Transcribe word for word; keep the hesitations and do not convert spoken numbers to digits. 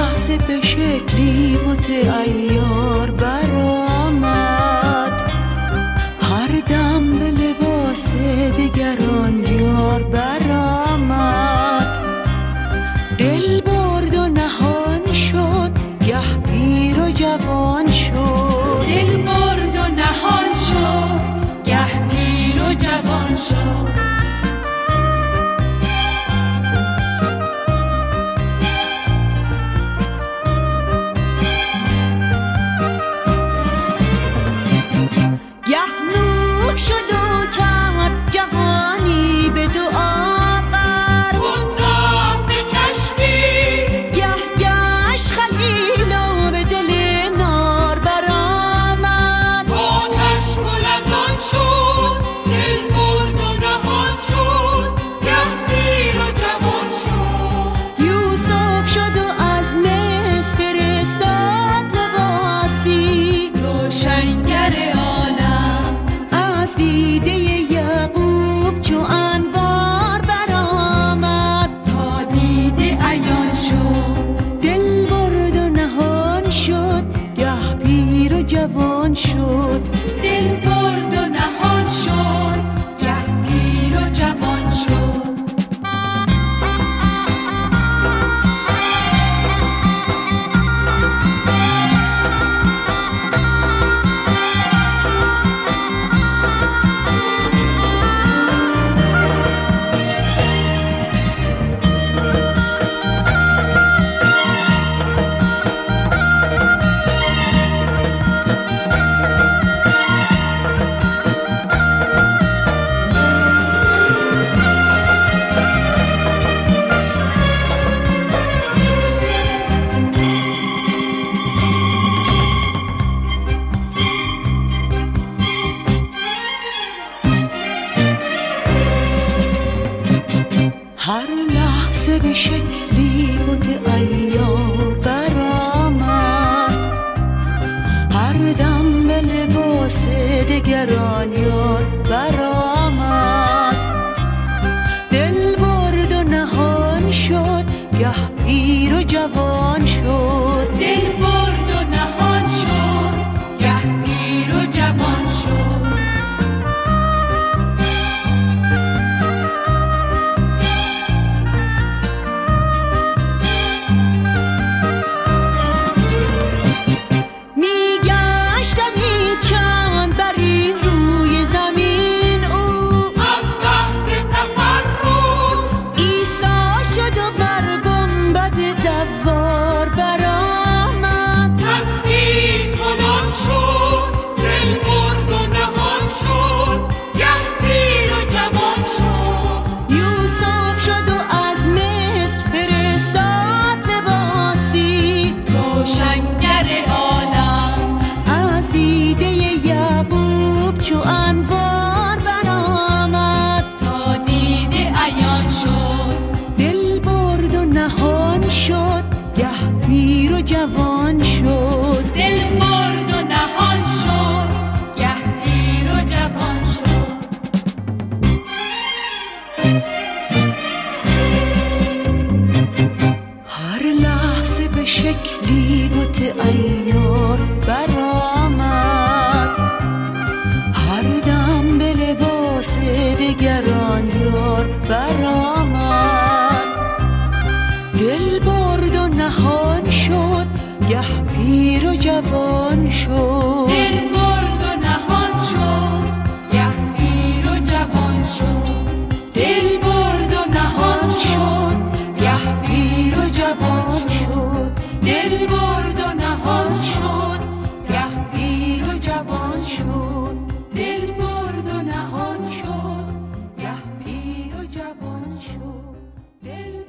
لحظه به شکلی بوت عیار برآمد، هر دم به لباس دگران یار برآمد. دل برد و نهان شد، گه پیر و جوان شد. دل برد و نهان شد، گه پیر و جوان شد. جوان شد. دل برد و نهان شد، گه پیر و جوان شد. هر لحظه به شکلی بود عیار برآمد، هر دم به لباس دگران یار برآمد. دل برد و نهان شد، گه پیر و جوان شد. دل برد و نهان شد، گه پیر و جوان شد. چو انوار برآمد، تا دیده عیان شد. دل برد و نهان شد، گه پیر و جوان شد. دل برد و نهان شد، گه پیر و جوان شد. هر لحظه به شکلی بت عیار برآمد، هر دم به لباس دگران یار برآمد. دل برد و نهان شد، گه پیر و جوان شد. دل برد و نهان شد، گه پیر و جوان شد. دل برد و نهان شد، گه پیر و جوان شد. دل برد و نهان شد، گه پیر و جوان شد. دل برد و نهان شد، گه پیر و جوان شد. دل